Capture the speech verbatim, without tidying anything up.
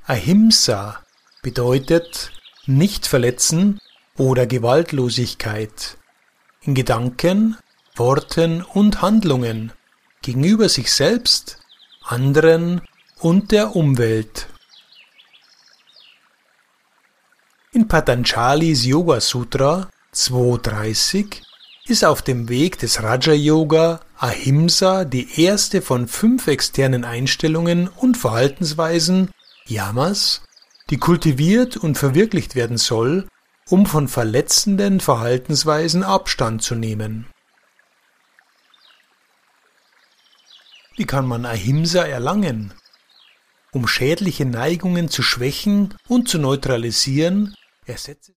Ahimsa bedeutet nicht verletzen oder Gewaltlosigkeit in Gedanken, Worten und Handlungen gegenüber sich selbst, anderen und der Umwelt. In Patanjalis Yoga Sutra zwei dreißig ist auf dem Weg des Raja Yoga Ahimsa die erste von fünf externen Einstellungen und Verhaltensweisen, Yamas, die kultiviert und verwirklicht werden soll, um von verletzenden Verhaltensweisen Abstand zu nehmen. Wie kann man Ahimsa erlangen? Um schädliche Neigungen zu schwächen und zu neutralisieren, ersetze